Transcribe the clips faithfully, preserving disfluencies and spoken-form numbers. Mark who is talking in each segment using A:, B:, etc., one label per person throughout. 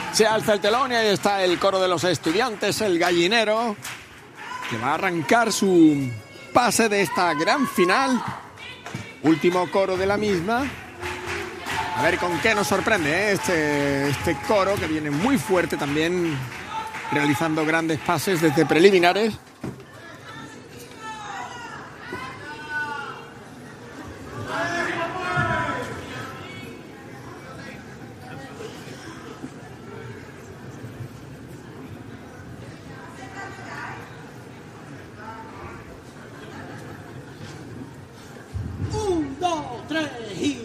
A: Se alza el telón y ahí está el coro de los estudiantes, el Gallinero, que va a arrancar su pase de esta gran final. Último coro de la misma. A ver con qué nos sorprende, ¿eh? este, este coro que viene muy fuerte también, realizando grandes pases desde preliminares.
B: Un, dos, tres y...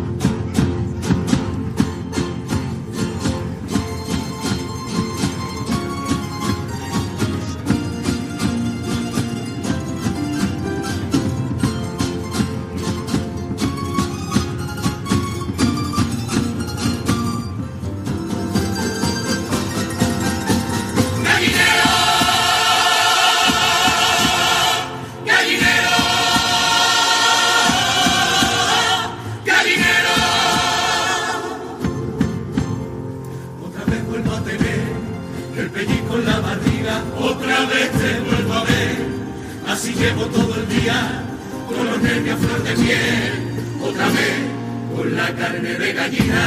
C: Llevo todo el día con los nervios a flor de piel, otra vez con la carne de gallina.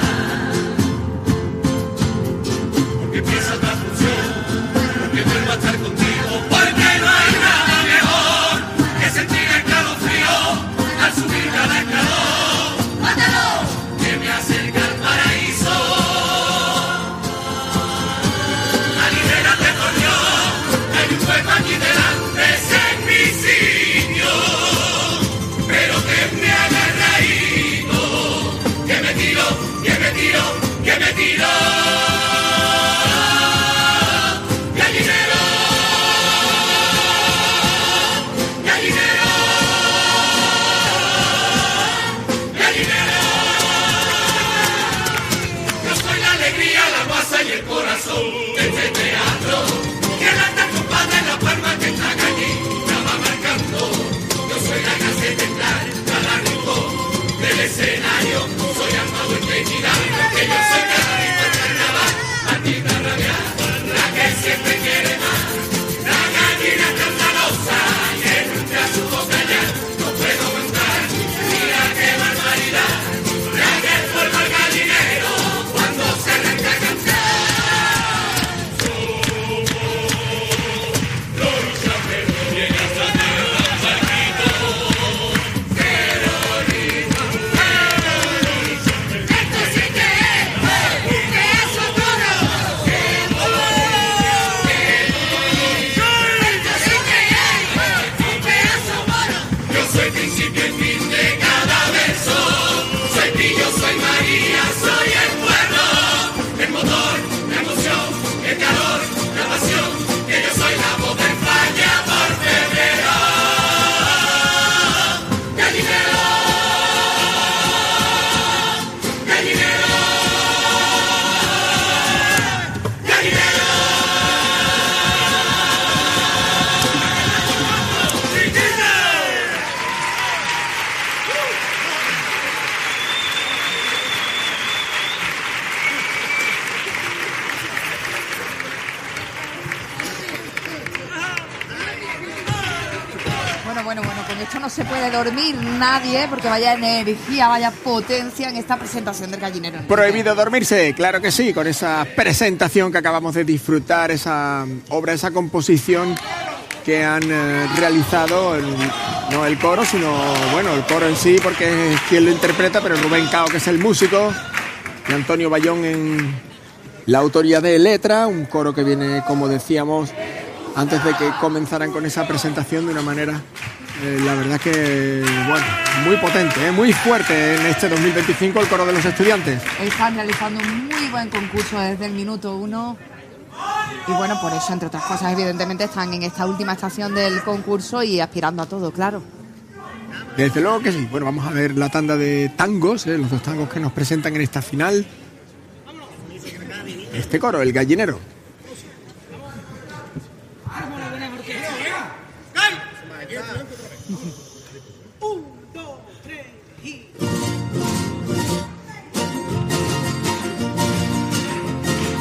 C: Porque empieza otra función, porque vuelvo a estar contigo, porque no hay nada mejor que sentir el calofrío al subir cada escalón. ¡Mátalo! Que me acerca al paraíso. Alibérate por Dios, que hay un hueco aquí delante. Que me tiro, gallinero, gallinero, gallinero. Yo soy la alegría, la guasa y el corazón de este teatro. Que anda compadre en la palma que está gallina va marcando. Yo soy la que hace temblar cada rincón del escenario. Soy armado y vigilante, que yo soy cada rico en carnaval, maldita rabia, la que siempre quiere más, la gallina escandalosa, que nunca supo callar, no puedo aguantar, mira qué barbaridad, la que forma el gallinero cuando se arranca a cantar. Somos los chaperos, llegas a tierra, Paquito, Carolina.
D: Esto no se puede dormir nadie porque vaya energía, vaya potencia en esta presentación del Gallinero.
A: Prohibido dormirse, claro que sí, con esa presentación que acabamos de disfrutar, esa obra, esa composición que han eh, realizado, el, no el coro, sino, bueno, el coro en sí, porque es quien lo interpreta, pero Rubén Cao, que es el músico, y Antonio Bayón en la autoría de letra, un coro que viene, como decíamos, antes de que comenzaran con esa presentación de una manera... Eh, la verdad que, bueno, muy potente, ¿eh? Muy fuerte en este dos mil veinticinco el coro de los estudiantes.
D: Están realizando un muy buen concurso desde el minuto uno y bueno, por eso, entre otras cosas, evidentemente están en esta última estación del concurso y aspirando a todo, claro.
A: Desde luego que sí. Bueno, vamos a ver la tanda de tangos, ¿eh? Los dos tangos que nos presentan en esta final. Este coro, el Gallinero.
B: Un, dos, tres y...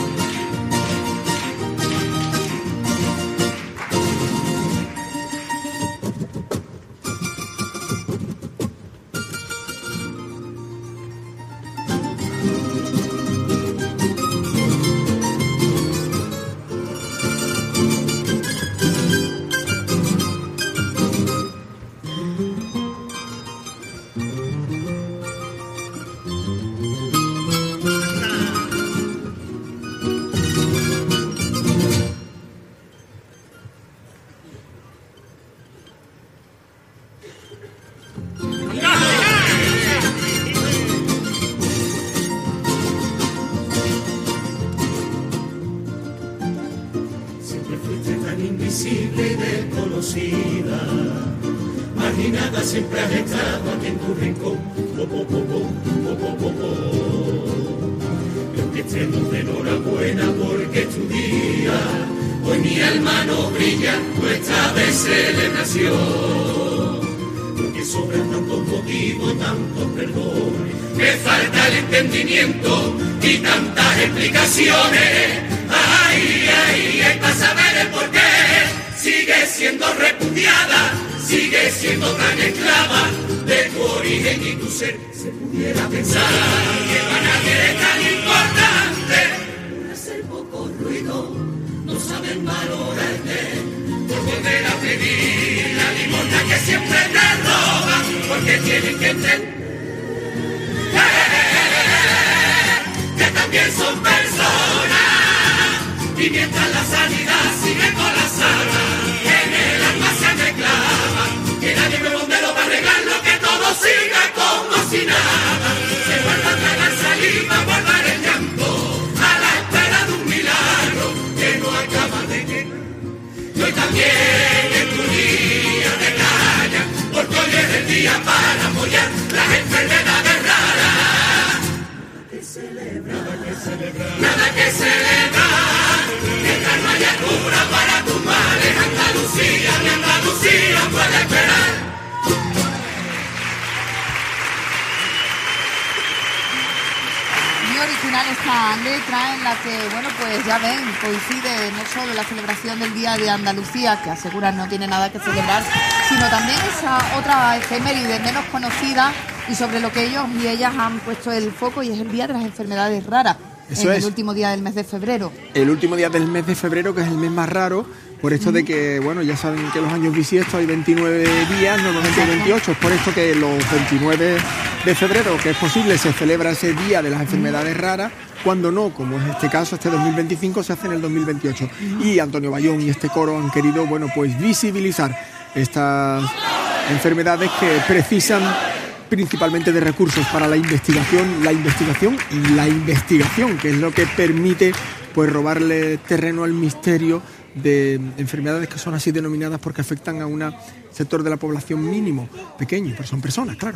C: ni nada, siempre has estado aquí en tu rincón. Po, po, po, po, po, po, po, po. Y aunque estemos de enhorabuena porque es tu día, hoy mi alma no brilla, no está de celebración. Porque sobran tantos motivos, tantos perdones, que falta el entendimiento y tantas explicaciones. Ay, ay, ay, para saber el por qué sigue siendo repudiada, sigue siendo tan esclava de tu origen y tu ser. Se pudiera pensar que para nadie es tan importante por hacer poco ruido, no saben valorarte, por volver a pedir la limosna que siempre te roban, porque tienen que entender que también son personas. Y mientras la sanidad sigue colapsada, en el alma se me clava, que nadie me bombero para arreglarlo, que todo siga como si nada. Se vuelva a tragar saliva, guardar el llanto, a la espera de un milagro que no acaba de llegar. Y hoy también en tu día te callan, porque hoy es el día para apoyar las enfermedades raras. Nada que celebrar, nada que celebrar, nada que celebrar. No haya cura para tus males, Andalucía, mi Andalucía puede esperar.
D: Muy original esta letra en la que, bueno, pues ya ven, coincide no solo la celebración del Día de Andalucía, que aseguran no tiene nada que celebrar, sino también esa otra efeméride menos conocida y sobre lo que ellos y ellas han puesto el foco, y es el Día de las Enfermedades Raras.
A: Eso
D: en
A: es.
D: El último día del mes de febrero.
A: El último día del mes de febrero, que es el mes más raro, por esto de que, bueno, ya saben que los años bisiestos hay veintinueve días, normalmente hay veintiocho, es por esto que los veintinueve de febrero, que es posible, se celebra ese Día de las Enfermedades Raras, cuando no, como es este caso, este dos mil veinticinco, se hace en el dos mil veintiocho. Y Antonio Bayón y este coro han querido, bueno, pues visibilizar estas enfermedades que precisan principalmente de recursos para la investigación, la investigación y la investigación, que es lo que permite pues robarle terreno al misterio de enfermedades que son así denominadas porque afectan a un sector de la población mínimo, pequeño, pero son personas, claro.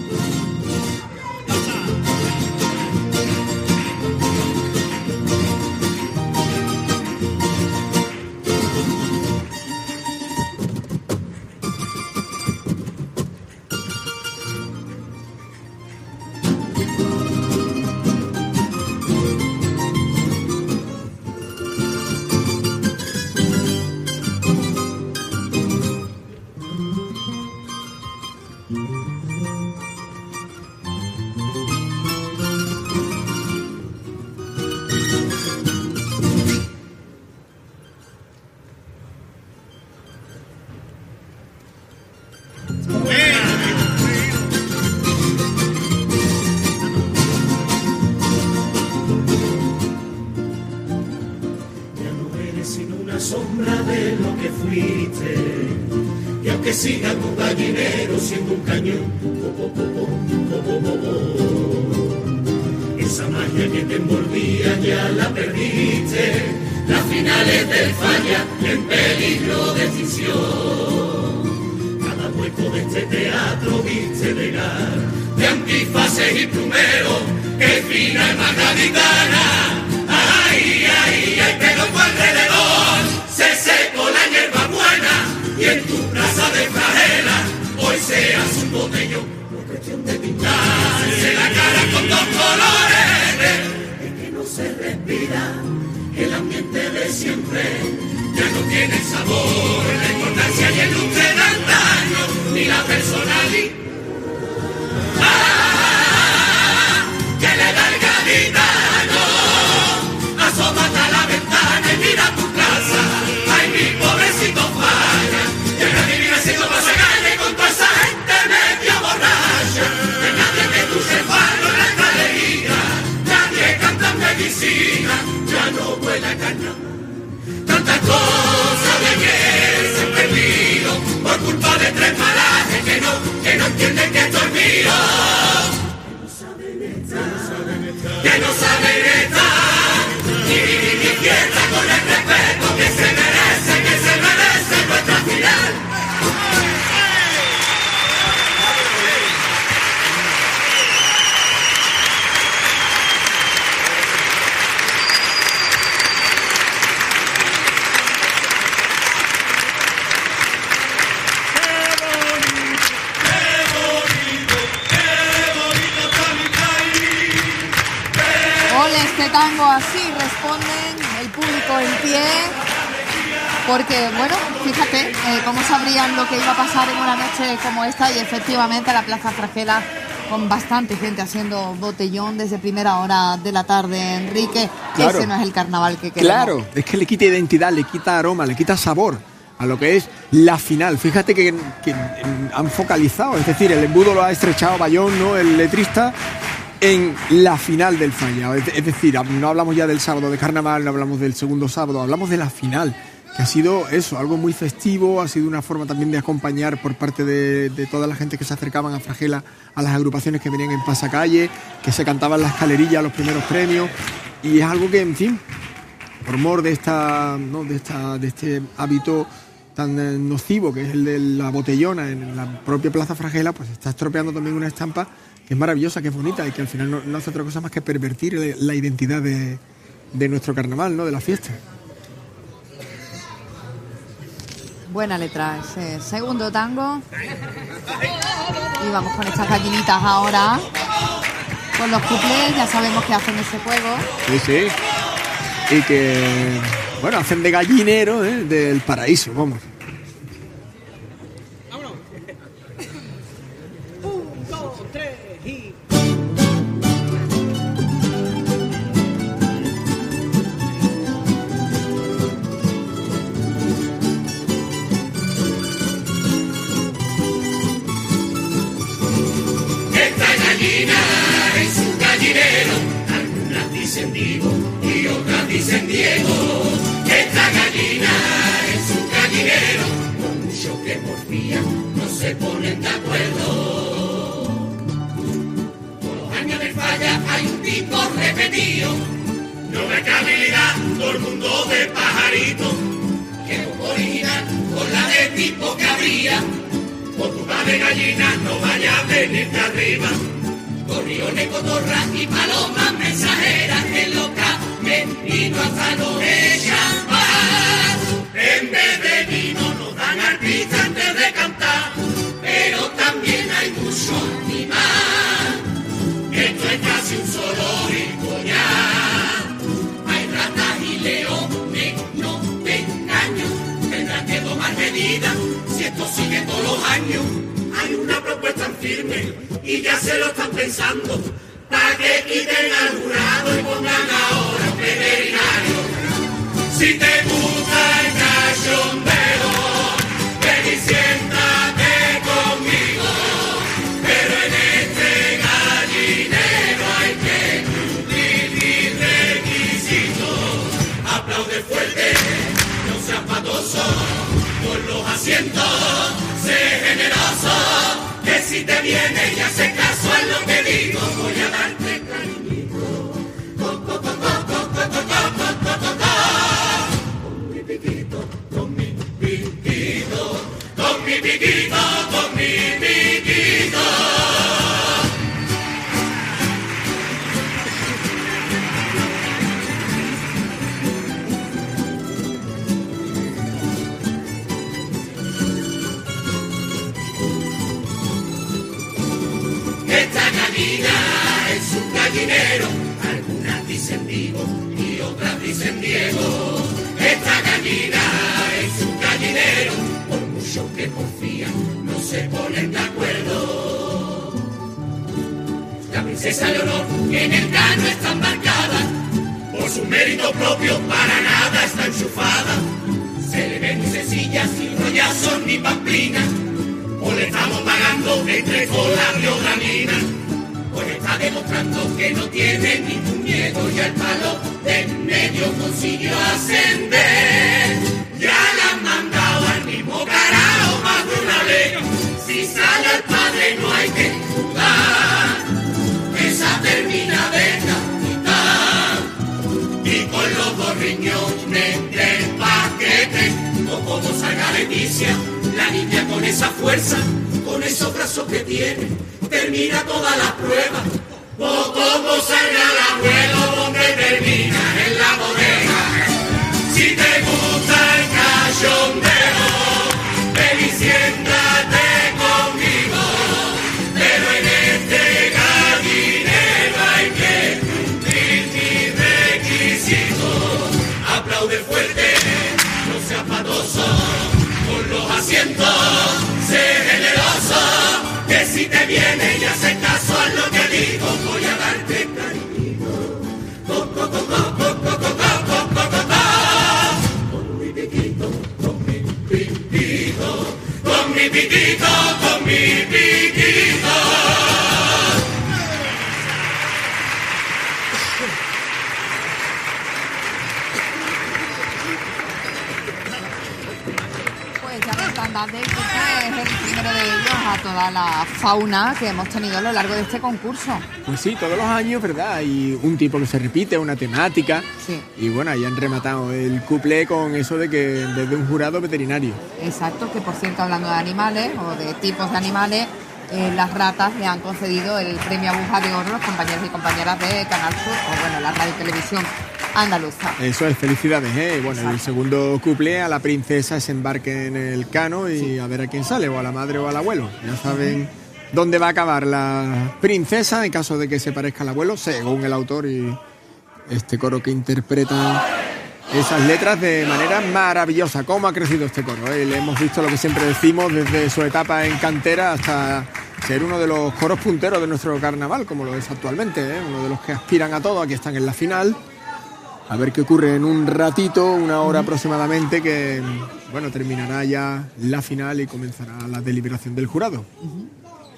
C: Siga tu gallinero siendo un cañón. Oh, oh, oh, oh, oh, oh, oh. Esa magia que te envolvía ya la perdiste. Las finales del falla en peligro de extinción. Cada hueco de este teatro viste de gas, de antifaces y plumeros, que fina y margaditana. Ay, ay, ay, pero tu alrededor se secó la hierba buena. Y en tu plaza de flagela hoy seas un botellón. No es cuestión de pintarse la cara con dos colores, es que no se respira el ambiente de siempre. Ya no tiene sabor, la importancia y el lustre de antaño, ni la personalidad ah, que le da el gaditano. Asómate a la ventana y mira tu casa. Ay, mi pobrecito falla. Llega mi vida siendo pasegalle con toda esa gente media borracha. Que nadie que cruce el barro en la escalería, nadie canta en medicina, ya no huele a caña. Tantas cosas de ayer se han perdido por culpa de tres malajes que no, que no entienden.
D: de tango así responden, el público en pie, porque bueno, fíjate eh, cómo sabrían lo que iba a pasar en una noche como esta, y efectivamente la Plaza Fragela con bastante gente haciendo botellón desde primera hora de la tarde, Enrique.
A: Claro.
D: Ese no es el carnaval que queremos.
A: Claro, es que le quita identidad, le quita aroma, le quita sabor a lo que es la final. Fíjate que, que han focalizado, es decir, el embudo lo ha estrechado Bayón, ¿no?, el letrista, en la final del fallado. Es, es decir, no hablamos ya del sábado de carnaval, no hablamos del segundo sábado, hablamos de la final, que ha sido eso, algo muy festivo, ha sido una forma también de acompañar por parte de, de toda la gente que se acercaban a Fragela, a las agrupaciones que venían en pasacalle, que se cantaban las escalerillas, los primeros premios, y es algo que, en fin, por mor de esta, ¿no?, de esta, de este hábito tan nocivo que es el de la botellona en la propia Plaza Fragela, pues está estropeando también una estampa que es maravillosa, que es bonita y que al final no, no hace otra cosa más que pervertir la identidad de, de nuestro carnaval, ¿no?, de la fiesta.
D: Buena letra ese segundo tango. Y vamos con estas gallinitas ahora, con los cuplés, ya sabemos que hacen ese juego.
A: Sí, sí. Y que, bueno, hacen de gallinero, ¿eh?, del paraíso, vamos.
B: Vámonos. Un, dos, tres y...
C: Esta gallina es un gallinero, algunas dicen Diego y otras dicen Diego. Esta gallina es un gallinero, con mucho que porfía, no se ponen de acuerdo. Todos los años de falla hay un tipo repetido, nueva habilidad, todo el mundo de pajarito, que es original con la de tipo que habría. Por tu de gallina no vaya a venirte arriba. Gorriones, cotorras y palomas mensajeras en los camerinos hasta nos echan más. En vez de vino nos dan artistas antes de cantar, pero también hay mucho animal. Esto es casi un zoológico ya. Hay ratas y leones, no te engaño, tendrán que tomar medidas. Si esto sigue todos los años, hay una propuesta en firme y ya se lo están pensando, para que quiten al jurado y pongan ahora un veterinario. Si te gusta el cachondeo, ven y siéntate conmigo, pero en este gallinero hay que cumplir mis requisitos. Aplaude fuerte, no seas patoso, por los asientos, sé generoso, que si te viene y haces caso a lo que digo, voy a darte cariñito. Co, co, co, co, co, co, co, co, co, co, co. Con mi piquito, con mi piquito, con mi piquito, con mi piquito. Esta gallina es un gallinero, algunas dicen Diego y otras dicen Diego. Esta gallina es un gallinero, por mucho que confían, no se ponen de acuerdo. La princesa Leonor en el cano está embarcada, por su mérito propio para nada está enchufada. Se le ven sencillas sin rollazos ni pamplinas, o le estamos pagando entre colas de otra mina, pues está demostrando que no tiene ningún miedo y al palo de en medio consiguió ascender. Ya la han mandado al mismo carajo más de una vez, si sale al padre no hay que dudar, esa termina de capital, y con los dos riñones del paquete, o como salga Leticia, la niña con esa fuerza, con esos brazos que tiene, termina todas las pruebas. O como salga el abuelo, donde termina en la bodega. Si te gusta el cachondeo, ven y siéntate conmigo, pero en este gallinero hay que cumplir mi viene y hace caso a lo que digo, voy a darte cariñito. Co, co, co, co, co, co, co, co, co, co, co. Con mi piquito, con mi piquito, con mi piquito, con mi piquito.
D: Este es el primero de ellos a toda la fauna que hemos tenido a lo largo de este concurso.
A: Pues sí, todos los años, ¿verdad? Hay un tipo que se repite, una temática.
D: Sí.
A: Y bueno, ahí han rematado el cuplé con eso de que desde un jurado veterinario.
D: Exacto, que por cierto, hablando de animales o de tipos de animales, eh, las ratas le han concedido el premio Aguja de Oro a los compañeros y compañeras de Canal Sur, o bueno, la radio y televisión andaluza.
A: Eso es, felicidades, ¿eh? Bueno,
D: Exacto.
A: el segundo cuplé, a la princesa se embarque en el cano y sí. A ver a quién sale, o a la madre o al abuelo. Ya saben uh-huh. dónde va a acabar la princesa en caso de que se parezca al abuelo, según el autor y este coro que interpreta esas letras de manera maravillosa. ¿Cómo ha crecido este coro? ¿eh? Le hemos visto lo que siempre decimos desde su etapa en cantera hasta ser uno de los coros punteros de nuestro carnaval, como lo es actualmente, ¿eh? Uno de los que aspiran a todo. Aquí están en la final. A ver qué ocurre en un ratito, una hora aproximadamente, que bueno, terminará ya la final y comenzará la deliberación del jurado. Uh-huh.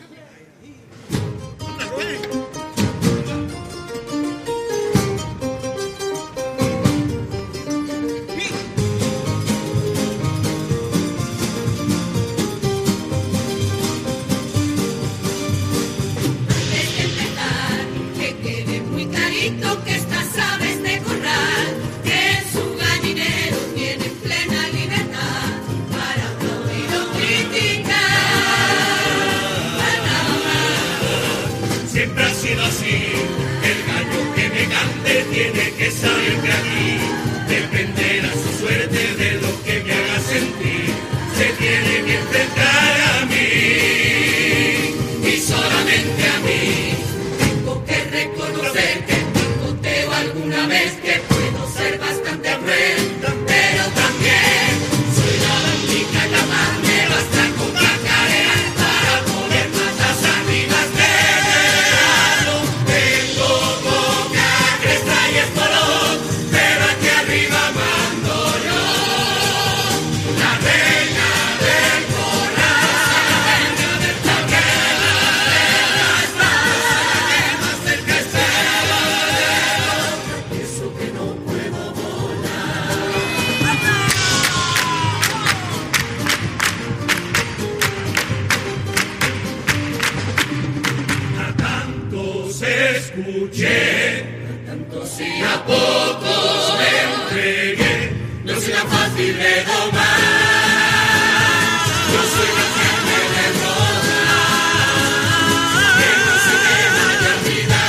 C: Tiene que saber que aquí dependerá su suerte de lo que me haga sentir. Se tiene que enfrentar a mí y solamente a mí. Tengo que reconocer que picoteo alguna vez, que puedo ser bastante cruel, pero también soy la única capaz. Me basta con cacarear para poder matar salidas de verano. Tengo boca, cresta y espolón, pero aquí arriba mando yo, la reina del corral, la reina del corral, la que más cerca esté, eso que no puedo volar. A tantos escuché, tantos y a pocos me entregué, no soy tan fácil de domar, yo soy la carne de rodar, que no se me vaya a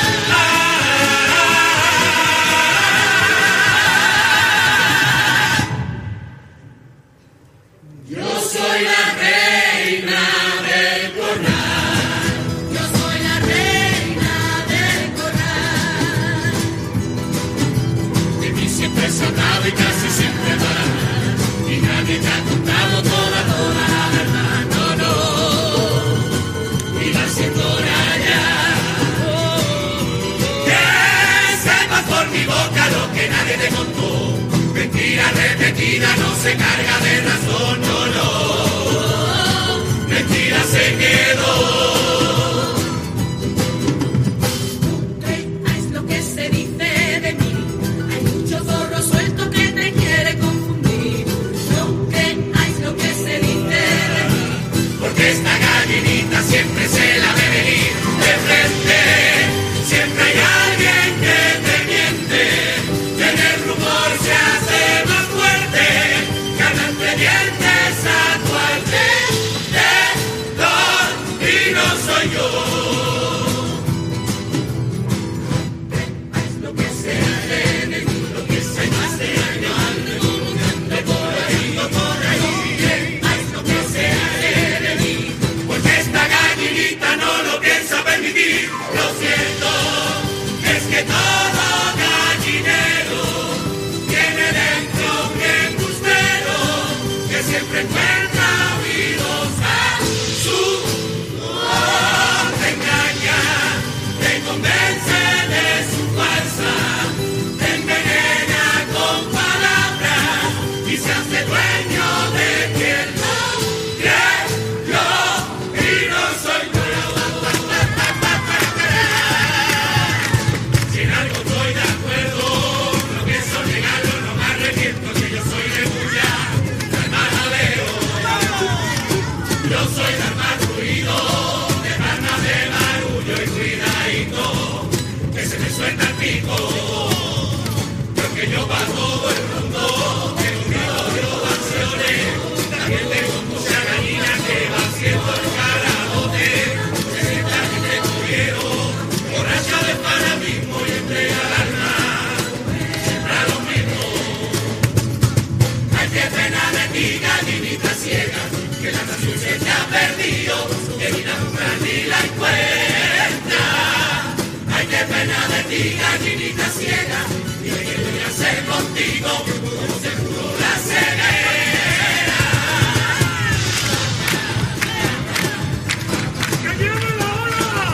C: olvidar. Yo soy la reina del corral, yo soy la reina del corral. De mí siempre se ha hablado y casi siempre va, y nadie te ha contado toda, toda la verdad, no, no. Y la siento ya. Que sepas por mi boca lo que nadie te contó. Mentira repetida no se carga de razón, no, no. Mentira se quedó. Es lo que se dice de mí. Hay mucho zorro suelto que te quiere confundir. No creáis lo que se dice de mí, porque esta gallinita siempre se la ve venir de frente. Siempre hay alguien que te miente. En el rumor se hace más fuerte. Ganan pendientes a tu alrededor. Y Gallinita ciega, y de que voy a hacer contigo como se curó la ceguera. ¡Que lleve la hora!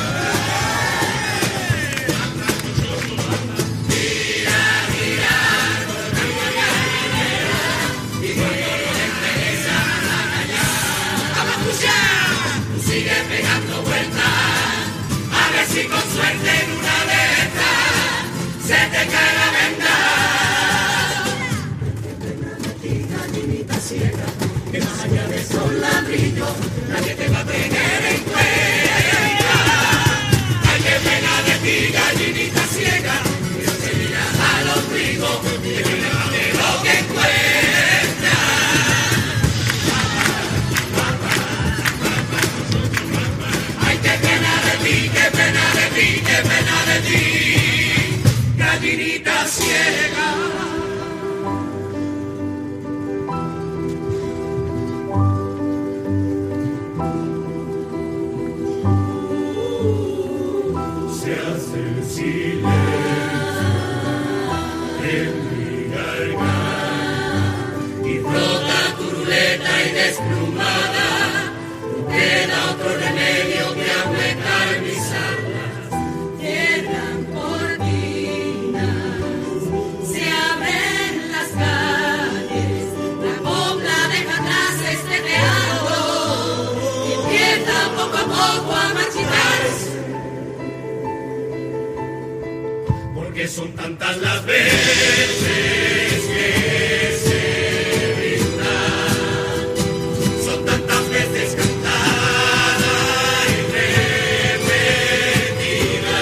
C: Mira, mira, con la gallinera, y cuando no le interesa nada ya. ¡Vamos a escuchar! Tú sigue pegando vueltas, a ver si con suerte en una de se te cae la venda. Gallinita ciega, que más allá de sol ladrillo, nadie te va a tener en cuenta. Ay, qué pena de ti, gallinita ciega, que no te miras a los ricos, que miras de lo que cuenta. Ay, qué pena de ti, qué pena de ti, qué pena de ti. Gallinita ciega. Se hace el silencio en mi garganta y brota turuleta y desplumada. No queda otro remedio que ahuecar mis alas. Cierran cortinas, se abren las calles, la copla deja atrás este teatro y empieza poco a poco a marchitarse. Porque son tantas las veces que se brinda, son tantas veces cantada y repetida,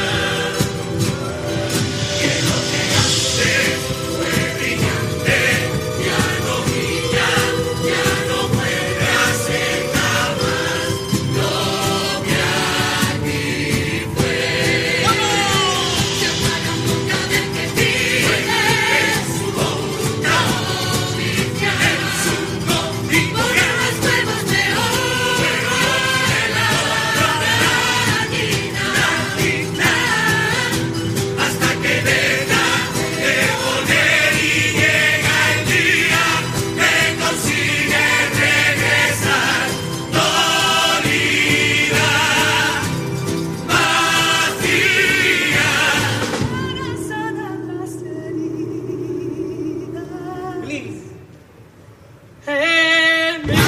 C: que lo que antes fue brillante ya no brilla, ya no puede hacer jamás lo que aquí fue. Se apaga un boca del que pide su boca oficia en su contigo y en los huevos de oro de la gallina, hasta que deja de poner y llega el día que consigue regresar dolida, vacía. Para sanar las heridas. Please. En mi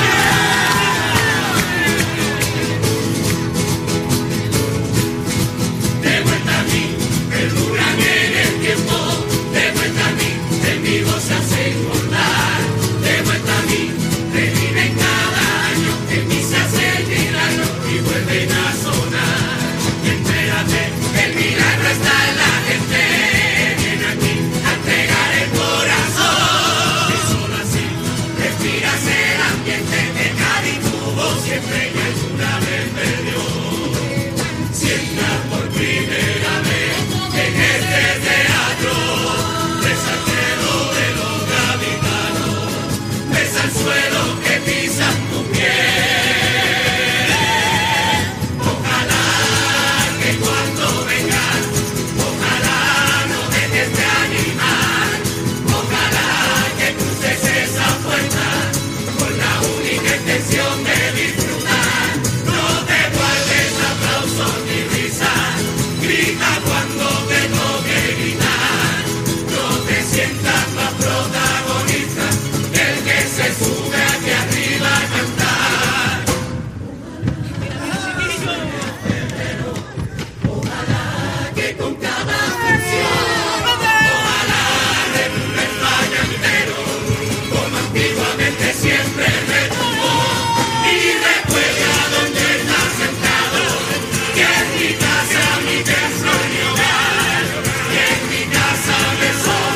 C: de vuelta a mí, perduran en el tiempo. De vuelta a mí, en vivo se hace engordar. De vuelta a mí, reviven cada año. En mí se hace el milagro y vuelven a sonar. Y entérate, el milagro está en la gente. Viene aquí a entregar el corazón. Y solo así respiras el ambiente de Cádiz tuvo siempre y alguna vez perdió. Sienta por primera vez en este teatro, besa el cielo de los gaditanos, besa el suelo que pisan tu piel. Ojalá que cuando vengas, ojalá no dejes de animar, ojalá que cruces esa puerta con la única intención de disfrutar. No te guardes aplausos ni risas, grita cuando te toque gritar. No te sientas más protagonista que el que se sube aquí arriba a cantar. Ojalá que con cada función, ojalá retumbe España entero, como antiguamente siempre retumbó. Y recuerda dónde estás sentado, que es mi casa, mi templo, mi hogar, y en mi casa me sobra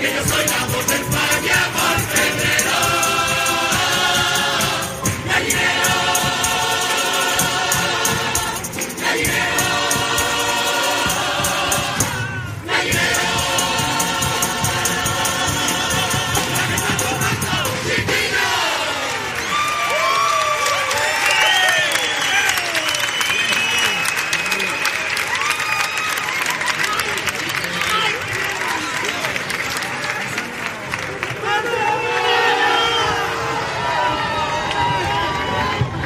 C: que yo soy la voz del Falla por febrero. Gallinero, gallinero, gallinero.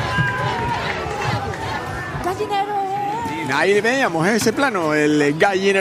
D: Gallinero.
A: Ahí veíamos ese plano, el gallinero